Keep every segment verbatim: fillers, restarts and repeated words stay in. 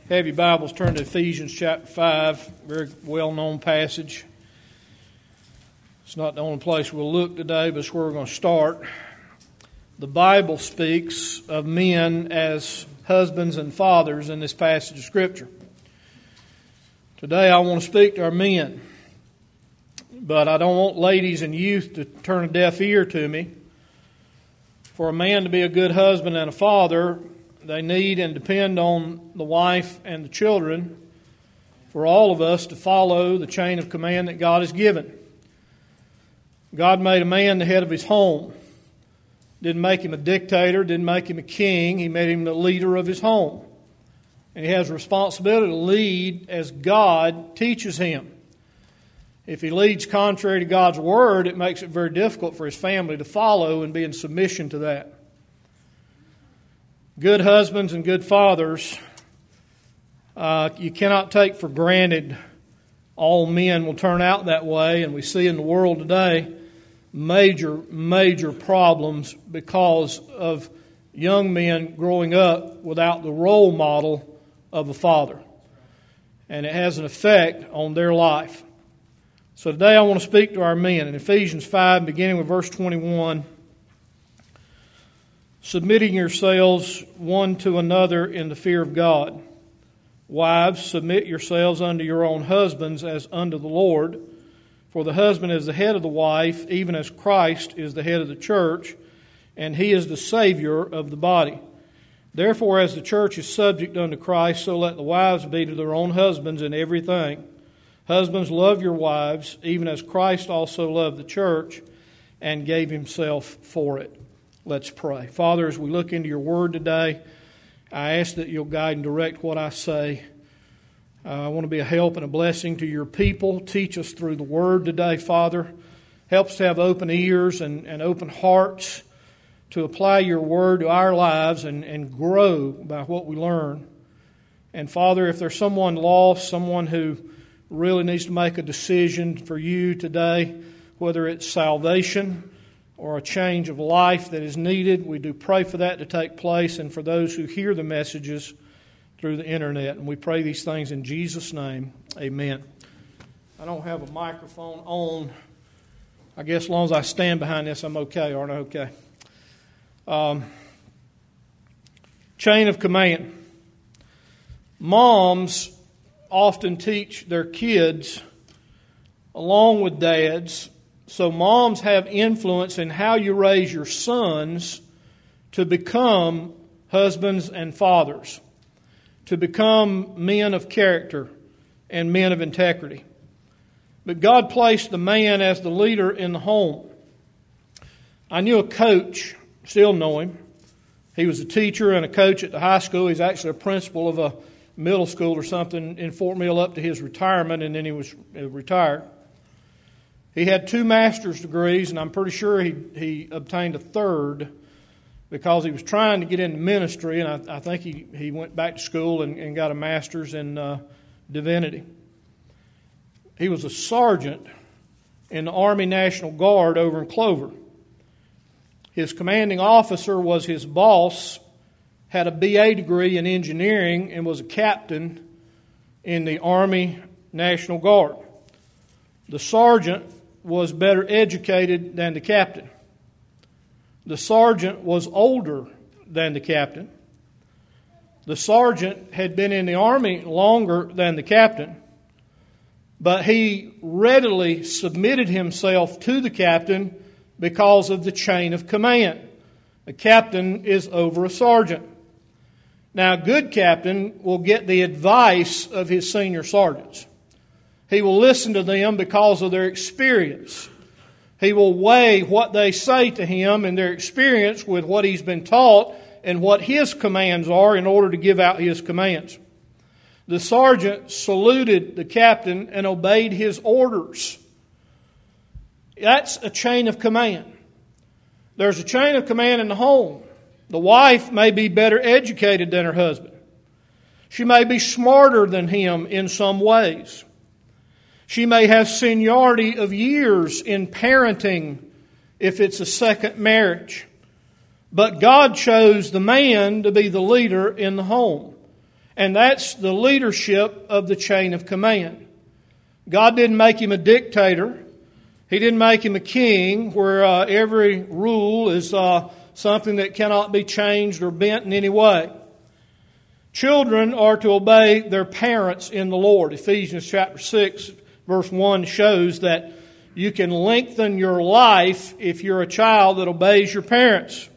Have your Bibles turned to Ephesians chapter five, very well-known passage. It's not the only place we'll look today, but it's where we're going to start. The Bible speaks of men as husbands and fathers in this passage of Scripture. Today I want to speak to our men, but I don't want ladies and youth to turn a deaf ear to me. For a man to be a good husband and a father, they need and depend on the wife and the children for all of us to follow the chain of command that God has given. God made a man the head of his home. Didn't make him a dictator, didn't make him a king. He made him the leader of his home. And he has a responsibility to lead as God teaches him. If he leads contrary to God's word, it makes it very difficult for his family to follow and be in submission to that. Good husbands and good fathers, uh, you cannot take for granted all men will turn out that way. And we see in the world today major, major problems because of young men growing up without the role model of a father. And it has an effect on their life. So today I want to speak to our men. In Ephesians five, beginning with verse twenty-one, submitting yourselves one to another in the fear of God. Wives, submit yourselves unto your own husbands as unto the Lord. For the husband is the head of the wife, even as Christ is the head of the church, and he is the Savior of the body. Therefore, as the church is subject unto Christ, so let the wives be to their own husbands in everything. Husbands, love your wives, even as Christ also loved the church and gave himself for it. Let's pray. Father, as we look into your word today, I ask that you'll guide and direct what I say. Uh, I want to be a help and a blessing to your people. Teach us through the word today, Father. Help us to have open ears and, and open hearts to apply your word to our lives and, and grow by what we learn. And Father, if there's someone lost, someone who really needs to make a decision for you today, whether it's salvation or a change of life that is needed, we do pray for that to take place and for those who hear the messages through the internet. And we pray these things in Jesus' name. Amen. I don't have a microphone on. I guess as long as I stand behind this, I'm okay, aren't I? Okay. Um, chain of command. Moms often teach their kids along with dads. So moms have influence in how you raise your sons to become husbands and fathers, to become men of character and men of integrity. But God placed the man as the leader in the home. I knew a coach, still know him. He was a teacher and a coach at the high school. He's actually a principal of a middle school or something in Fort Mill up to his retirement, and then he was retired. He had two master's degrees, and I'm pretty sure he, he obtained a third because he was trying to get into ministry, and I, I think he, he went back to school and, and got a master's in uh, divinity. He was a sergeant in the Army National Guard over in Clover. His commanding officer was his boss, had a B A degree in engineering, and was a captain in the Army National Guard. The sergeant was better educated than the captain. The sergeant was older than the captain. The sergeant had been in the Army longer than the captain, but he readily submitted himself to the captain because of the chain of command. A captain is over a sergeant. Now, a good captain will get the advice of his senior sergeants. He will listen to them because of their experience. He will weigh what they say to him and their experience with what he's been taught and what his commands are in order to give out his commands. The sergeant saluted the captain and obeyed his orders. That's a chain of command. There's a chain of command in the home. The wife may be better educated than her husband. She may be smarter than him in some ways. She may have seniority of years in parenting if it's a second marriage. But God chose the man to be the leader in the home. And that's the leadership of the chain of command. God didn't make him a dictator. He didn't make him a king where uh, every rule is uh, something that cannot be changed or bent in any way. Children are to obey their parents in the Lord. Ephesians chapter six, verse one shows that you can lengthen your life if you're a child that obeys your parents.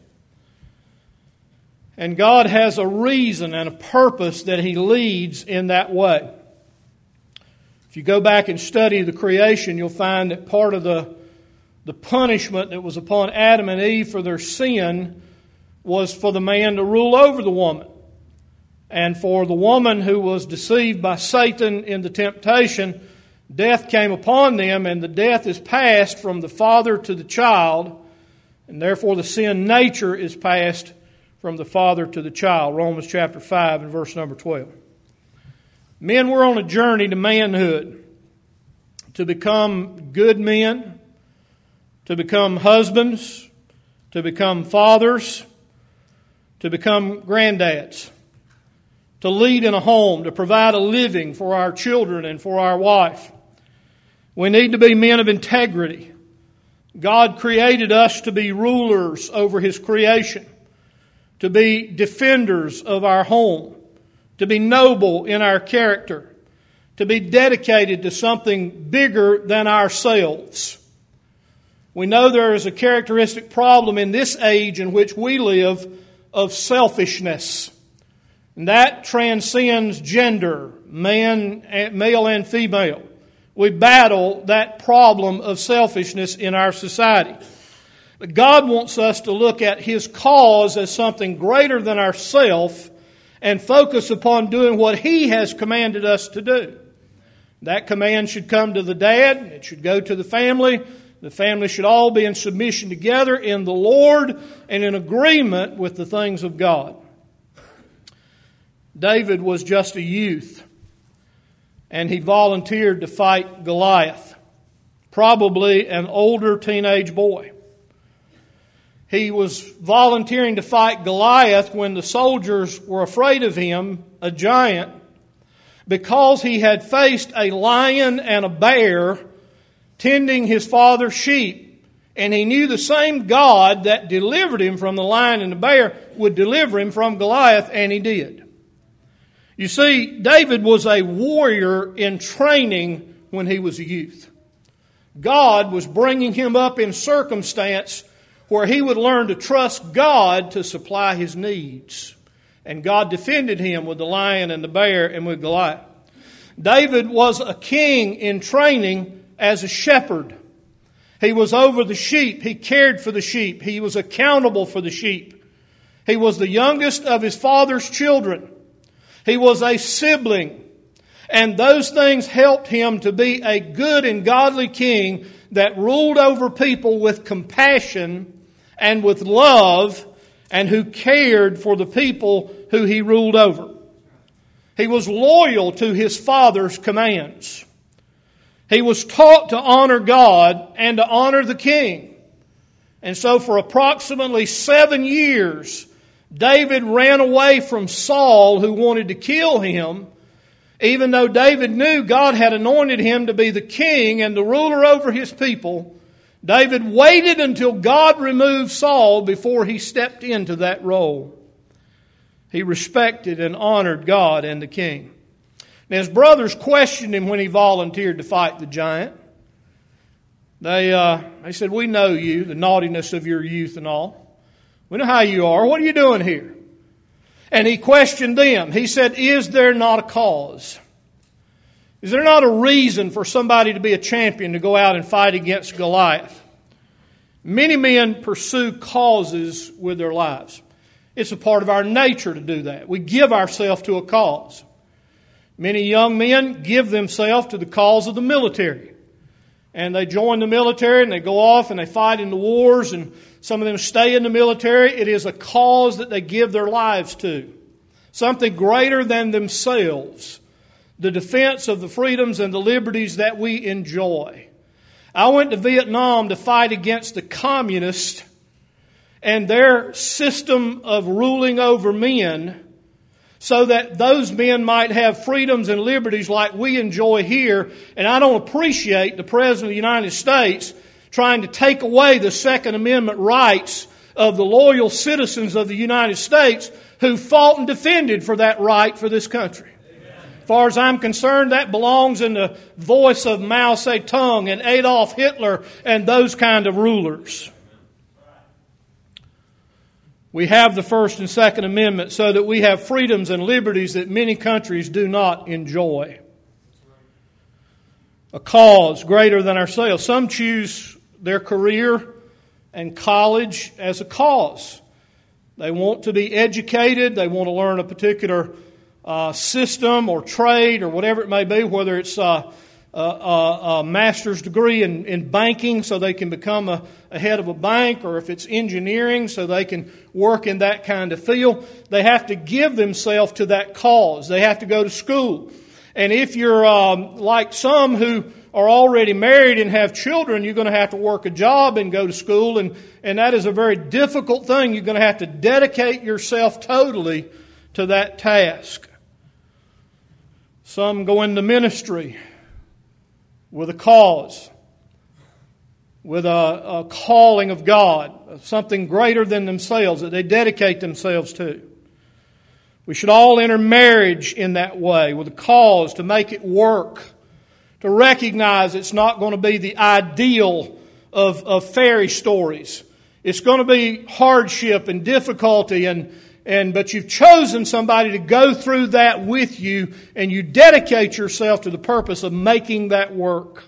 And God has a reason and a purpose that He leads in that way. If you go back and study the creation, you'll find that part of the, the punishment that was upon Adam and Eve for their sin was for the man to rule over the woman. And for the woman who was deceived by Satan in the temptation, death came upon them, and the death is passed from the father to the child, and therefore the sin nature is passed from the father to the child. Romans chapter five and verse number twelve. Men, we're on a journey to manhood, to become good men, to become husbands, to become fathers, to become granddads, to lead in a home, to provide a living for our children and for our wife. We need to be men of integrity. God created us to be rulers over His creation, to be defenders of our home, to be noble in our character, to be dedicated to something bigger than ourselves. We know there is a characteristic problem in this age in which we live of selfishness. And that transcends gender, man, male and female. We battle that problem of selfishness in our society. But God wants us to look at His cause as something greater than ourselves and focus upon doing what He has commanded us to do. That command should come to the dad. It should go to the family. The family should all be in submission together in the Lord and in agreement with the things of God. David was just a youth, and he volunteered to fight Goliath, probably an older teenage boy. He was volunteering to fight Goliath when the soldiers were afraid of him, a giant, because he had faced a lion and a bear tending his father's sheep. And he knew the same God that delivered him from the lion and the bear would deliver him from Goliath, and He did. You see, David was a warrior in training when he was a youth. God was bringing him up in circumstance where he would learn to trust God to supply his needs. And God defended him with the lion and the bear and with Goliath. David was a king in training as a shepherd. He was over the sheep. He cared for the sheep. He was accountable for the sheep. He was the youngest of his father's children. He was a sibling. And those things helped him to be a good and godly king that ruled over people with compassion and with love, and who cared for the people who he ruled over. He was loyal to his father's commands. He was taught to honor God and to honor the king. And so for approximately seven years, David ran away from Saul, who wanted to kill him, even though David knew God had anointed him to be the king and the ruler over his people. David waited until God removed Saul before he stepped into that role. He respected and honored God and the king. Now, his brothers questioned him when he volunteered to fight the giant. They, uh, they said, "We know you, the naughtiness of your youth and all. We know how you are. What are you doing here?" And he questioned them. He said, "Is there not a cause? Is there not a reason for somebody to be a champion to go out and fight against Goliath?" Many men pursue causes with their lives. It's a part of our nature to do that. We give ourselves to a cause. Many young men give themselves to the cause of the military. And they join the military and they go off and they fight in the wars, and some of them stay in the military. It is a cause that they give their lives to. Something greater than themselves. The defense of the freedoms and the liberties that we enjoy. I went to Vietnam to fight against the communists and their system of ruling over men, so that those men might have freedoms and liberties like we enjoy here. And I don't appreciate the President of the United States trying to take away the Second Amendment rights of the loyal citizens of the United States who fought and defended for that right for this country. As far as I'm concerned, that belongs in the voice of Mao Zedong and Adolf Hitler and those kind of rulers. We have the First and Second Amendment so that we have freedoms and liberties that many countries do not enjoy. A cause greater than ourselves. Some choose their career and college as a cause. They want to be educated. They want to learn a particular uh, system or trade or whatever it may be, whether it's uh, a, a, a master's degree in, in banking so they can become a, a head of a bank, or if it's engineering so they can work in that kind of field. They have to give themselves to that cause. They have to go to school. And if you're um, like some who are already married and have children, you're going to have to work a job and go to school, and, and that is a very difficult thing. You're going to have to dedicate yourself totally to that task. Some go into ministry with a cause, with a, a calling of God, something greater than themselves that they dedicate themselves to. We should all enter marriage in that way, with a cause to make it work, to recognize it's not going to be the ideal of, of fairy stories. It's going to be hardship and difficulty, and, and but you've chosen somebody to go through that with you, and you dedicate yourself to the purpose of making that work.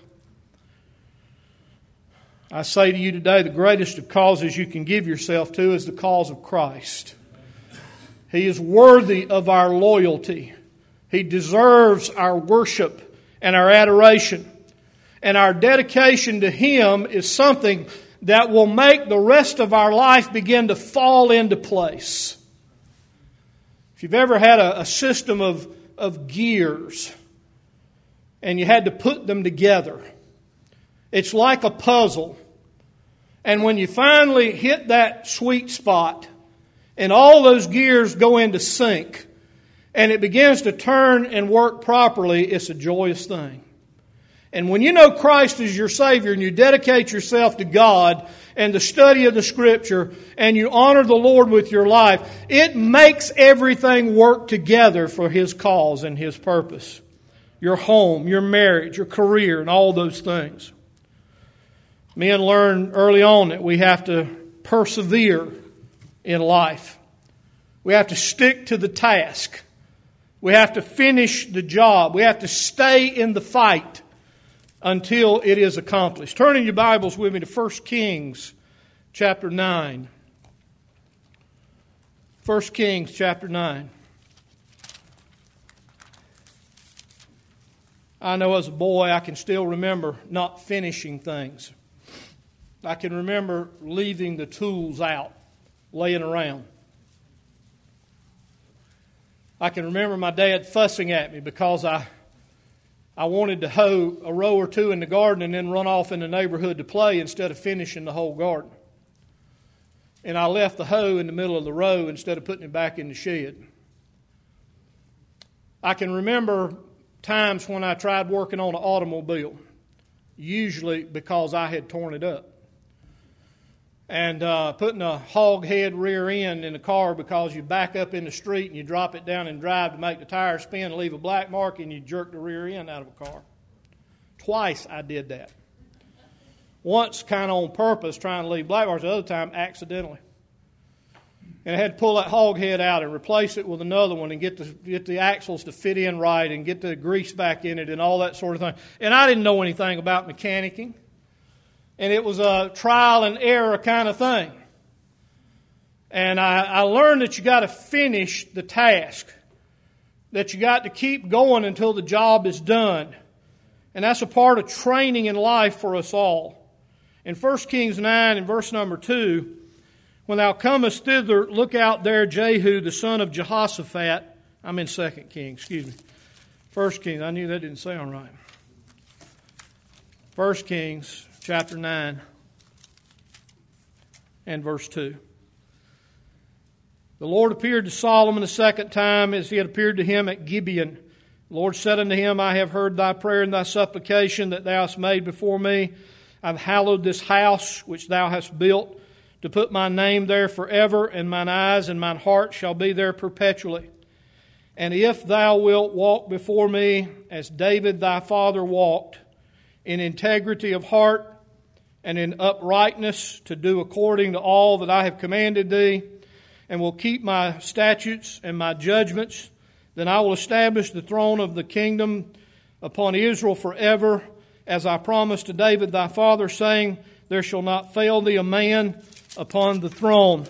I say to you today, the greatest of causes you can give yourself to is the cause of Christ. He is worthy of our loyalty. He deserves our worship and our adoration. And our dedication to Him is something that will make the rest of our life begin to fall into place. If you've ever had a, a system of, of gears and you had to put them together, it's like a puzzle. And when you finally hit that sweet spot and all those gears go into sync and it begins to turn and work properly, it's a joyous thing. And when you know Christ is your Savior and you dedicate yourself to God and the study of the Scripture and you honor the Lord with your life, it makes everything work together for His cause and His purpose. Your home, your marriage, your career, and all those things. Men learn early on that we have to persevere in life. We have to stick to the task. We have to finish the job. We have to stay in the fight until it is accomplished. Turn in your Bibles with me to First Kings chapter nine. First Kings chapter nine. I know as a boy I can still remember not finishing things. I can remember leaving the tools out, laying around. I can remember my dad fussing at me because I I wanted to hoe a row or two in the garden and then run off in the neighborhood to play instead of finishing the whole garden. And I left the hoe in the middle of the row instead of putting it back in the shed. I can remember times when I tried working on an automobile, usually because I had torn it up. And uh, putting a hog head rear end in the car because you back up in the street and you drop it down and drive to make the tire spin and leave a black mark and you jerk the rear end out of a car. Twice I did that. Once kind of on purpose, trying to leave black marks. The other time accidentally. And I had to pull that hog head out and replace it with another one and get the, get the axles to fit in right and get the grease back in it and all that sort of thing. And I didn't know anything about mechanicking. And it was a trial and error kind of thing. And I, I learned that you got to finish the task. That you got to keep going until the job is done. And that's a part of training in life for us all. In First Kings nine, in verse number two, when thou comest thither, look out there Jehu, the son of Jehoshaphat. I'm in Second Kings, excuse me. First Kings, I knew that didn't sound right. First Kings chapter nine and verse two. The Lord appeared to Solomon a second time as he had appeared to him at Gibeon. The Lord said unto him, I have heard thy prayer and thy supplication that thou hast made before me. I have hallowed this house which thou hast built, to put my name there forever, and mine eyes and mine heart shall be there perpetually. And if thou wilt walk before me as David thy father walked, in integrity of heart and in uprightness, to do according to all that I have commanded thee, and will keep my statutes and my judgments, then I will establish the throne of the kingdom upon Israel forever, as I promised to David thy father, saying, there shall not fail thee a man upon the throne.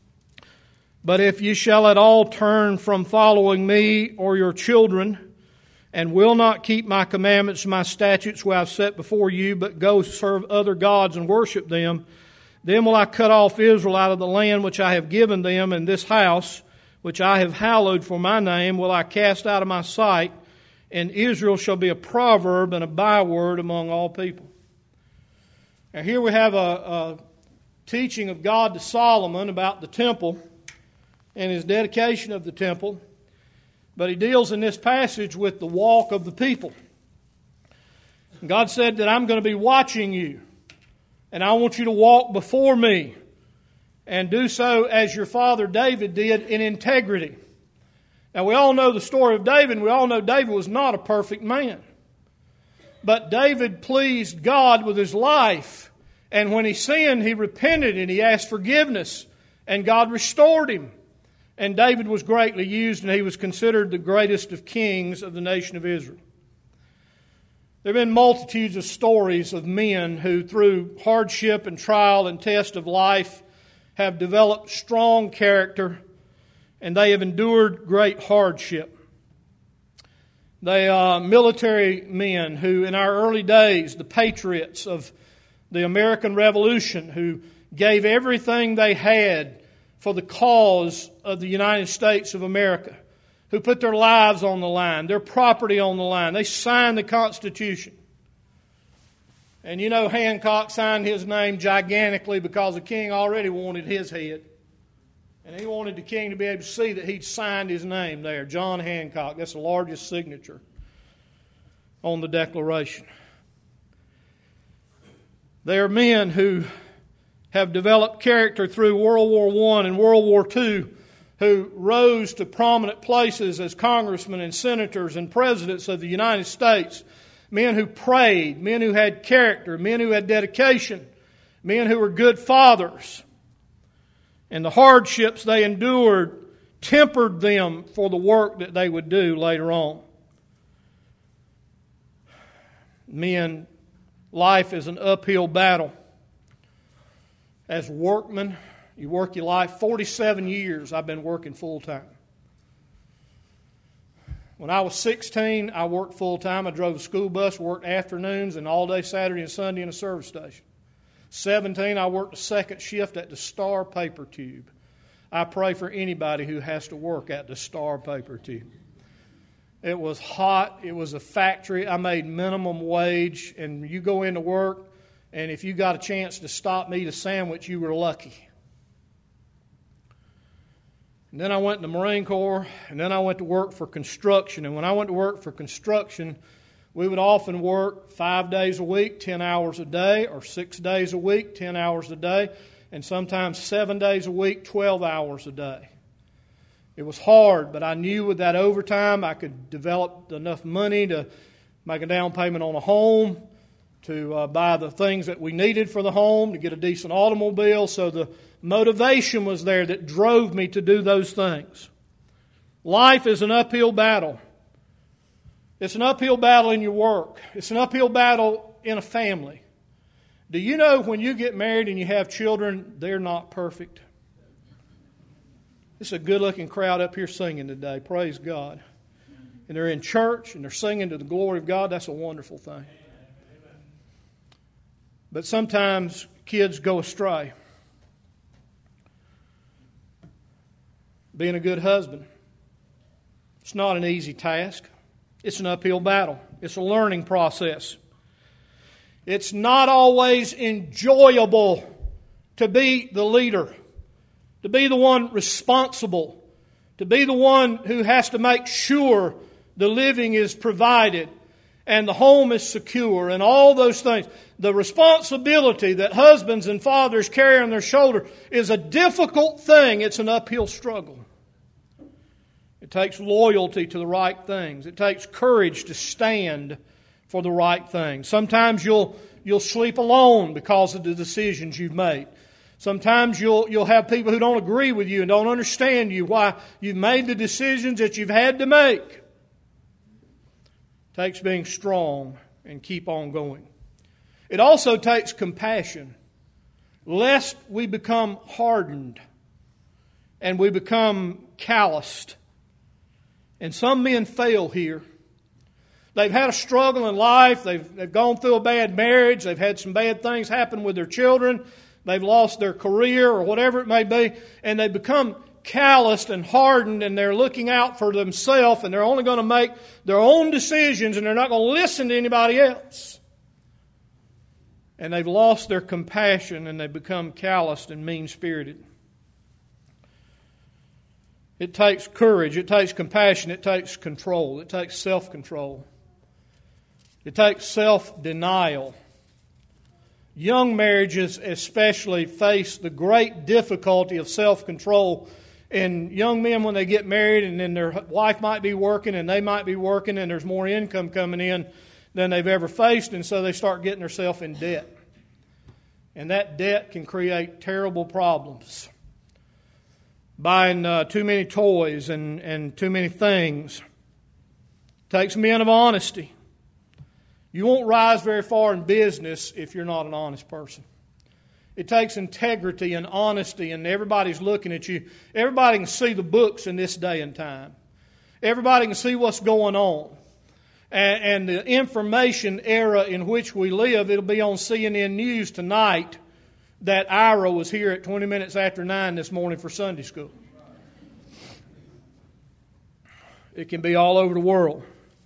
But if ye shall at all turn from following me or your children, and will not keep my commandments and my statutes which I have set before you, but go serve other gods and worship them, then will I cut off Israel out of the land which I have given them, and this house which I have hallowed for my name will I cast out of my sight, and Israel shall be a proverb and a byword among all people. Now here we have a, a teaching of God to Solomon about the temple and his dedication of the temple, but he deals in this passage with the walk of the people. God said that I'm going to be watching you, and I want you to walk before me and do so as your father David did in integrity. Now we all know the story of David, and we all know David was not a perfect man. But David pleased God with his life, and when he sinned, he repented and he asked forgiveness, and God restored him. And David was greatly used, and he was considered the greatest of kings of the nation of Israel. There have been multitudes of stories of men who, through hardship and trial and test of life, have developed strong character, and they have endured great hardship. They are military men who, in our early days, the patriots of the American Revolution, who gave everything they had for the cause of the United States of America, who put their lives on the line, their property on the line. They signed the Constitution. And you know, Hancock signed his name gigantically because the king already wanted his head. And he wanted the king to be able to see that he'd signed his name there, John Hancock. That's the largest signature on the Declaration. They are men who have developed character through World War One and World War Two, who rose to prominent places as congressmen and senators and presidents of the United States. Men who prayed, men who had character, men who had dedication, men who were good fathers. And the hardships they endured tempered them for the work that they would do later on. Men, life is an uphill battle. As workmen, you work your life. forty-seven years I've been working full time. When I was sixteen, I worked full time. I drove a school bus, worked afternoons and all day Saturday and Sunday in a service station. seventeen, I worked a second shift at the Star Paper Tube. I pray for anybody who has to work at the Star Paper Tube. It was hot. It was a factory. I made minimum wage, and you go into work, and if you got a chance to stop and eat a sandwich, you were lucky. And then I went to the Marine Corps, and then I went to work for construction. And when I went to work for construction, we would often work five days a week, ten hours a day, or six days a week, ten hours a day, and sometimes seven days a week, twelve hours a day. It was hard, but I knew with that overtime I could develop enough money to make a down payment on a home, to uh, buy the things that we needed for the home, to get a decent automobile. So the motivation was there that drove me to do those things. Life is an uphill battle. It's an uphill battle in your work. It's an uphill battle in a family. Do you know when you get married and you have children, they're not perfect? It's a good-looking crowd up here singing today. Praise God. And they're in church and they're singing to the glory of God. That's a wonderful thing. But sometimes kids go astray. Being a good husband, it's not an easy task. It's an uphill battle. It's a learning process. It's not always enjoyable to be the leader. to be the one responsible, to be the one who has to make sure the living is provided and the home is secure and all those things. The responsibility that husbands and fathers carry on their shoulder is a difficult thing. It's an uphill struggle. It takes loyalty to the right things. It takes courage to stand for the right things. Sometimes you'll you'll sleep alone because of the decisions you've made. Sometimes you'll you'll have people who don't agree with you and don't understand you, why you've made the decisions that you've had to make. It takes being strong and keep on going. It also takes compassion, lest we become hardened and we become calloused. And some men fail here. They've had a struggle in life. They've, they've gone through a bad marriage. They've had some bad things happen with their children. They've lost their career or whatever it may be. And they become calloused and hardened, and they're looking out for themselves, and they're only going to make their own decisions, and they're not going to listen to anybody else. And they've lost their compassion, and they've become calloused and mean-spirited. It takes courage, it takes compassion, it takes control, it takes self-control. It takes self-denial. Young marriages especially face the great difficulty of self-control. And young men, when they get married and then their wife might be working and they might be working and there's more income coming in than they've ever faced, and so they start getting themselves in debt. And that debt can create terrible problems. Buying uh, too many toys and, and too many things. Takes men of honesty. You won't rise very far in business if you're not an honest person. It takes integrity and honesty, and everybody's looking at you. Everybody can see the books in this day and time. Everybody can see what's going on. And, and the information era in which we live, it'll be on C N N News tonight that Ira was here at twenty minutes after nine this morning for Sunday school. It can be all over the world.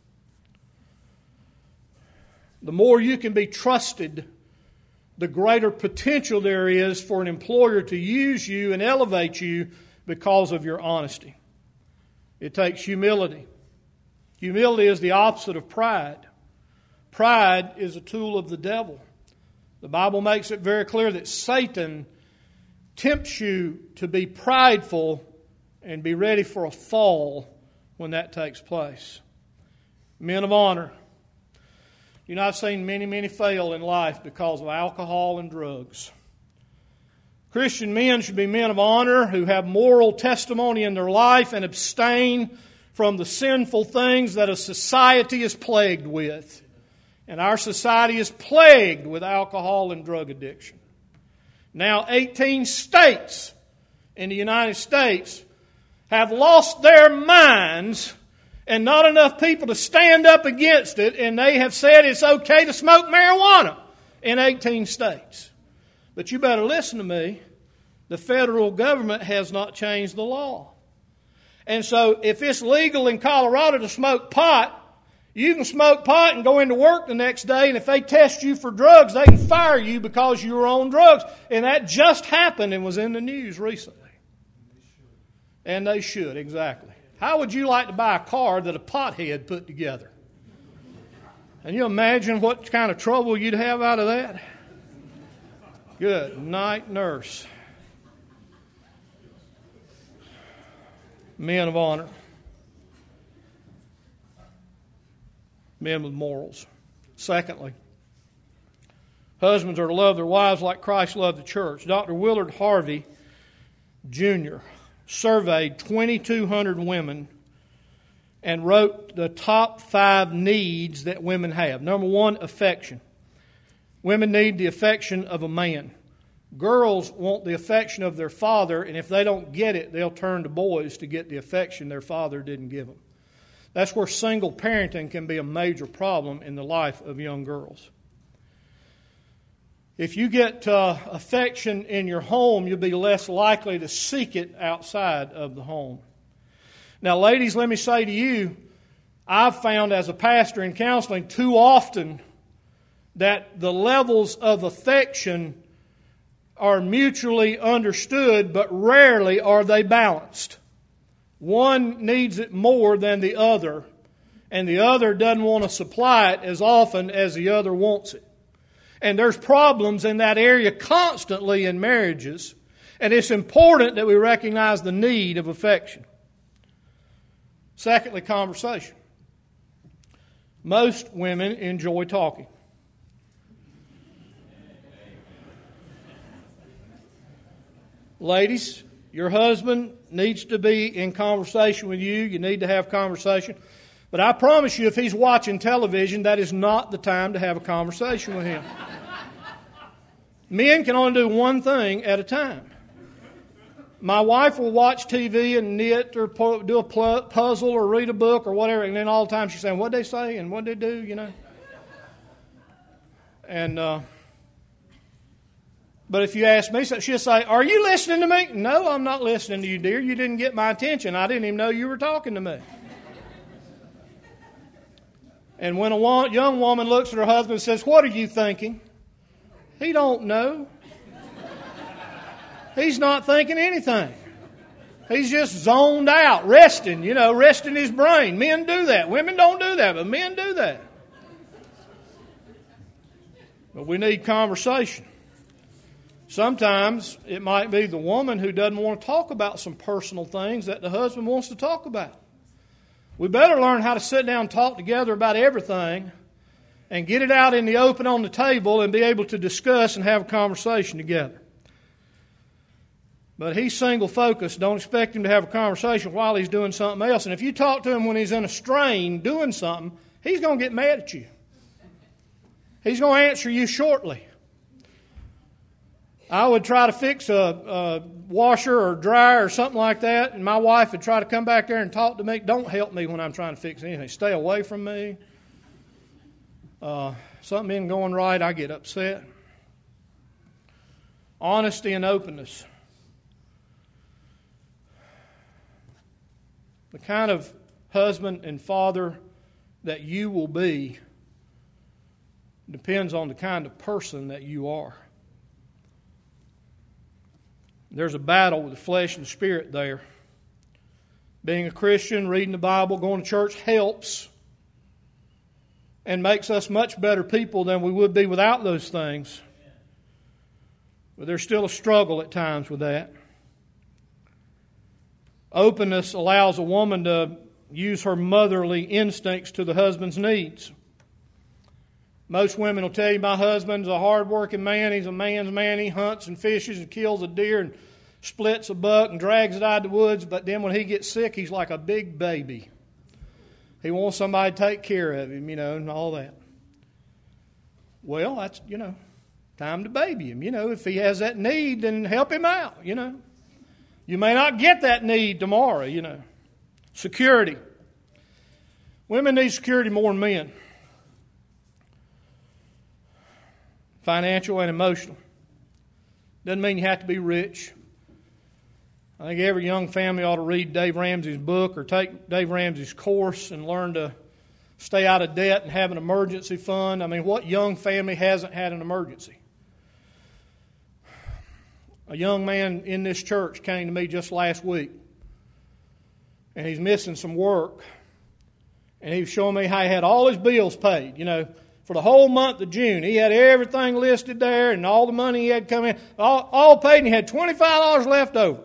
The more you can be trusted, the greater potential there is for an employer to use you and elevate you because of your honesty. It takes humility. Humility is the opposite of pride. Pride is a tool of the devil. The Bible makes it very clear that Satan tempts you to be prideful and be ready for a fall when that takes place. Men of honor. You know, I've seen many, many fail in life because of alcohol and drugs. Christian men should be men of honor who have moral testimony in their life and abstain from the sinful things that a society is plagued with. And our society is plagued with alcohol and drug addiction. Now, eighteen states in the United States have lost their minds, and not enough people to stand up against it, and they have said it's okay to smoke marijuana in eighteen states. But you better listen to me. The federal government has not changed the law. And so if it's legal in Colorado to smoke pot, you can smoke pot and go into work the next day, and if they test you for drugs, they can fire you because you were on drugs. And that just happened and was in the news recently. And they should, exactly. How would you like to buy a car that a pothead put together? Can you imagine what kind of trouble you'd have out of that? Good night, nurse. Men of honor. Men with morals. Secondly, husbands are to love their wives like Christ loved the church. Doctor Willard Harvey, Junior surveyed twenty-two hundred women and wrote the top five needs that women have. Number one, affection. Women need the affection of a man. Girls want the affection of their father, and if they don't get it, they'll turn to boys to get the affection their father didn't give them. That's where single parenting can be a major problem in the life of young girls. If you get uh, affection in your home, you'll be less likely to seek it outside of the home. Now, ladies, let me say to you, I've found as a pastor in counseling too often that the levels of affection are mutually understood, but rarely are they balanced. One needs it more than the other, and the other doesn't want to supply it as often as the other wants it. And there's problems in that area constantly in marriages, and it's important that we recognize the need of affection. Secondly, conversation. Most women enjoy talking. Ladies, your husband needs to be in conversation with you. You need to have conversation. But I promise you, if he's watching television, that is not the time to have a conversation with him. Men can only do one thing at a time. My wife will watch T V and knit or do a puzzle or read a book or whatever, and then all the time she's saying, "What'd they say and what'd they do?" You know. And uh, but if you ask me, she'll say, "Are you listening to me?" "No, I'm not listening to you, dear. You didn't get my attention. I didn't even know you were talking to me." And when a young woman looks at her husband and says, "What are you thinking?" He don't know. He's not thinking anything. He's just zoned out, resting, you know, resting his brain. Men do that. Women don't do that, but men do that. But we need conversation. Sometimes it might be the woman who doesn't want to talk about some personal things that the husband wants to talk about. We better learn how to sit down and talk together about everything and get it out in the open on the table and be able to discuss and have a conversation together. But he's single-focused. Don't expect him to have a conversation while he's doing something else. And if you talk to him when he's in a strain doing something, he's going to get mad at you. He's going to answer you shortly. I would try to fix a, a washer or dryer or something like that, and my wife would try to come back there and talk to me. "Don't help me when I'm trying to fix anything. Stay away from me." Uh, something isn't going right, I get upset. Honesty and openness. The kind of husband and father that you will be depends on the kind of person that you are. There's a battle with the flesh and the spirit there. Being a Christian, reading the Bible, going to church helps and makes us much better people than we would be without those things. But there's still a struggle at times with that. Openness allows a woman to use her motherly instincts to the husband's needs. Most women will tell you, "My husband's a hard-working man. He's a man's man. He hunts and fishes and kills a deer and splits a buck and drags it out of the woods. But then when he gets sick, he's like a big baby. He wants somebody to take care of him, you know, and all that." Well, that's, you know, time to baby him. You know, if he has that need, then help him out, you know. You may not get that need tomorrow, you know. Security. Women need security more than men. Financial and emotional. Doesn't mean you have to be rich. I think every young family ought to read Dave Ramsey's book or take Dave Ramsey's course and learn to stay out of debt and have an emergency fund. I mean, what young family hasn't had an emergency? A young man in this church came to me just last week, and he's missing some work. And he was showing me how he had all his bills paid, you know, for the whole month of June. He had everything listed there and all the money he had come in, all, all paid, and he had twenty-five dollars left over.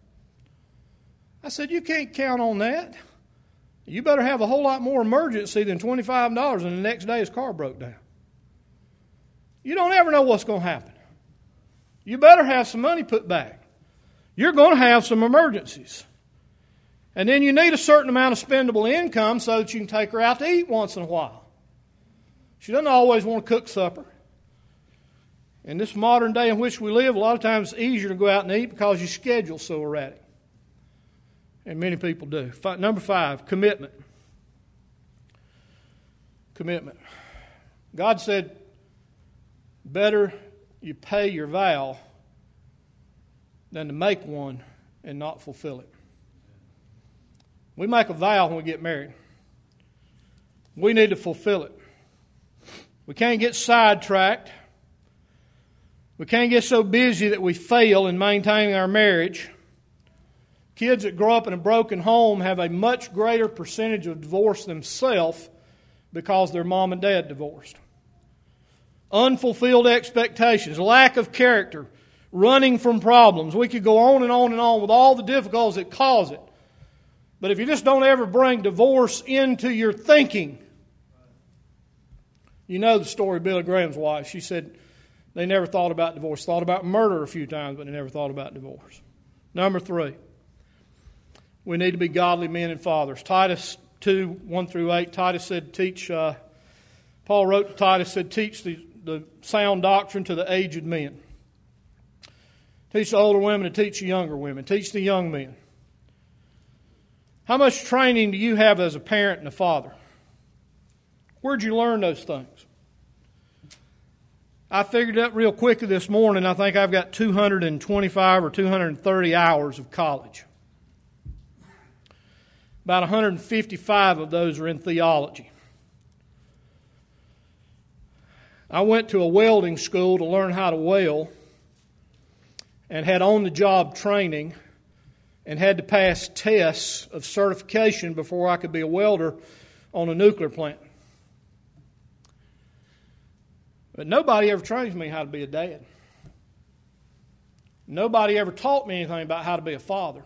I said, "You can't count on that. You better have a whole lot more emergency than twenty-five dollars, and the next day his car broke down. You don't ever know what's going to happen. You better have some money put back. You're going to have some emergencies. And then you need a certain amount of spendable income so that you can take her out to eat once in a while. She doesn't always want to cook supper. In this modern day in which we live, a lot of times it's easier to go out and eat because your schedule's so erratic. And many people do. Number five, commitment. Commitment. God said, better you pay your vow than to make one and not fulfill it. We make a vow when we get married. We need to fulfill it. We can't get sidetracked. We can't get so busy that we fail in maintaining our marriage. Kids that grow up in a broken home have a much greater percentage of divorce themselves because their mom and dad divorced. Unfulfilled expectations, lack of character, running from problems. We could go on and on and on with all the difficulties that cause it. But if you just don't ever bring divorce into your thinking, you know the story of Billy Graham's wife. She said they never thought about divorce. Thought about murder a few times, but they never thought about divorce. Number three, we need to be godly men and fathers. Titus two, one through eight, Titus said, teach, uh, Paul wrote to Titus, said, teach the, the sound doctrine to the aged men. Teach the older women and teach the younger women. Teach the young men. How much training do you have as a parent and a father? Where'd you learn those things? I figured out real quickly this morning, I think I've got two hundred twenty-five or two hundred thirty hours of college. About one hundred fifty-five of those are in theology. I went to a welding school to learn how to weld and had on-the-job training and had to pass tests of certification before I could be a welder on a nuclear plant. But nobody ever trains me how to be a dad. Nobody ever taught me anything about how to be a father.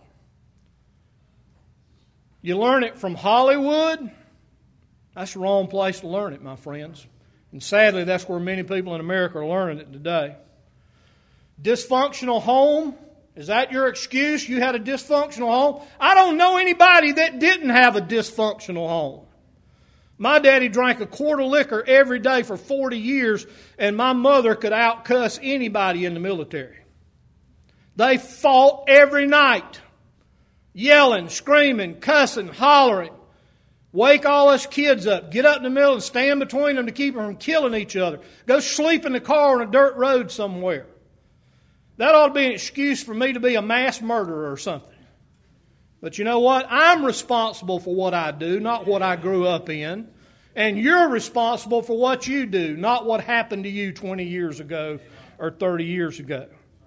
You learn it from Hollywood. That's the wrong place to learn it, my friends. And sadly, that's where many people in America are learning it today. Dysfunctional home. Is that your excuse? You had a dysfunctional home? I don't know anybody that didn't have a dysfunctional home. My daddy drank a quart of liquor every day for forty years, and my mother could outcuss anybody in the military. They fought every night, yelling, screaming, cussing, hollering. Wake all us kids up. Get up in the middle and stand between them to keep them from killing each other. Go sleep in the car on a dirt road somewhere. That ought to be an excuse for me to be a mass murderer or something. But you know what? I'm responsible for what I do, not what I grew up in. And you're responsible for what you do, not what happened to you twenty years ago or thirty years ago.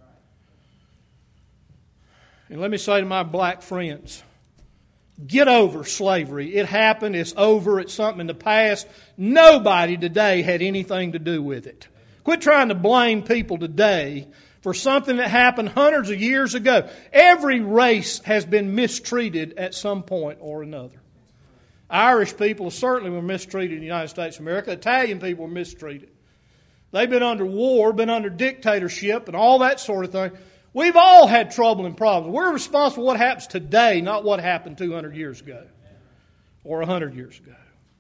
And let me say to my black friends, get over slavery. It happened. It's over. It's something in the past. Nobody today had anything to do with it. Quit trying to blame people today for something that happened hundreds of years ago. Every race has been mistreated at some point or another. Irish people certainly were mistreated in the United States of America. Italian people were mistreated. They've been under war, been under dictatorship, and all that sort of thing. We've all had trouble and problems. We're responsible for what happens today, not what happened two hundred years ago or one hundred years ago.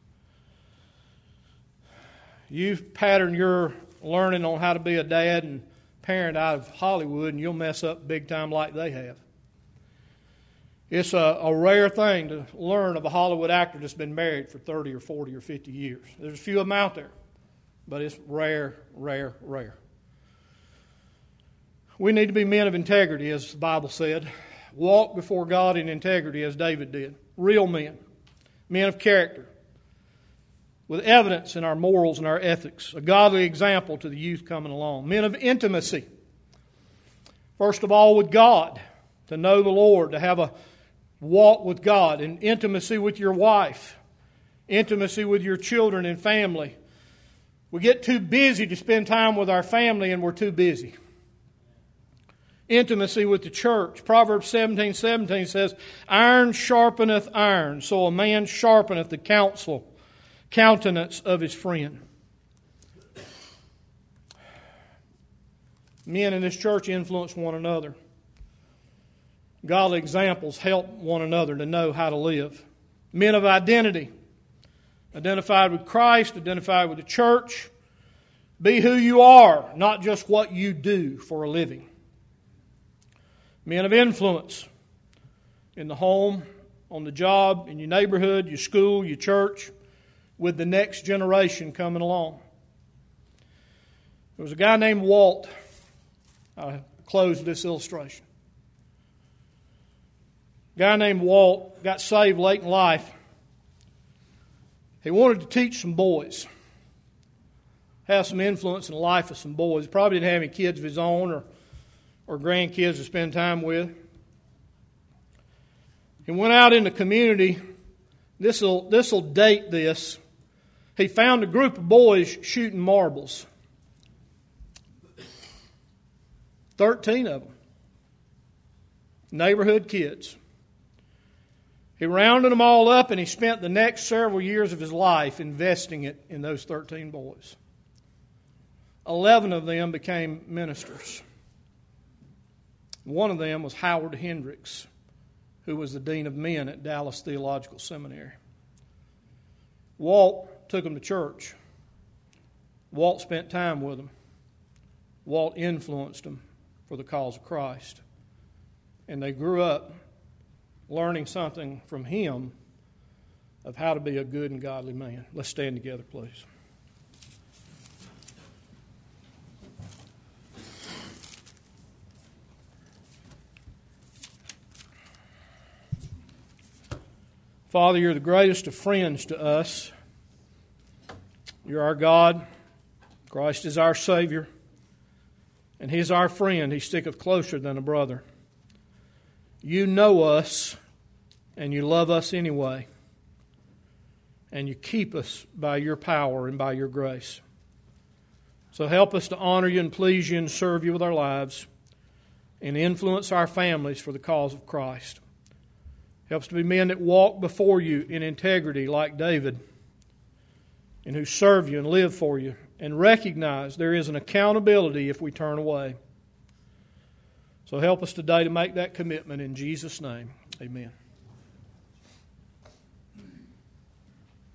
You've patterned your learning on how to be a dad and parent out of Hollywood, and you'll mess up big time like they have. It's a, a rare thing to learn of a Hollywood actor that's been married for thirty or forty or fifty years. There's a few of them out there, but it's rare, rare, rare. We need to be men of integrity, as the Bible said. Walk before God in integrity, as David did. Real men. Men of character. With evidence in our morals and our ethics. A godly example to the youth coming along. Men of intimacy. First of all, with God. To know the Lord. To have a walk with God. And intimacy with your wife. Intimacy with your children and family. We get too busy to spend time with our family, and we're too busy. Intimacy with the church. Proverbs seventeen seventeen says, iron sharpeneth iron, so a man sharpeneth the counsel, countenance of his friend. Men in this church influence one another. Godly examples help one another to know how to live. Men of identity. Identified with Christ, identified with the church. Be who you are, not just what you do for a living. Men of influence in the home, on the job, in your neighborhood, your school, your church, with the next generation coming along. There was a guy named Walt. I'll close this illustration. A guy named Walt got saved late in life. He wanted to teach some boys. have some influence in the life of some boys. He probably didn't have any kids of his own or, or grandkids to spend time with. He went out in the community. This'll, this'll date this. He found a group of boys shooting marbles. Thirteen of them. Neighborhood kids. He rounded them all up, and he spent the next several years of his life investing it in those thirteen boys. Eleven of them became ministers. One of them was Howard Hendricks, who was the dean of men at Dallas Theological Seminary. Walt took them to church. Walt spent time with them. Walt influenced them for the cause of Christ. And they grew up learning something from him of how to be a good and godly man. Let's stand together, please. Father, you're the greatest of friends to us. You're our God. Christ is our Savior. And He is our friend. He sticketh closer than a brother. You know us, and you love us anyway. And you keep us by your power and by your grace. So help us to honor you and please you and serve you with our lives and influence our families for the cause of Christ. Help us to be men that walk before you in integrity like David, and who serve you and live for you and recognize there is an accountability if we turn away. So help us today to make that commitment in Jesus' name. Amen.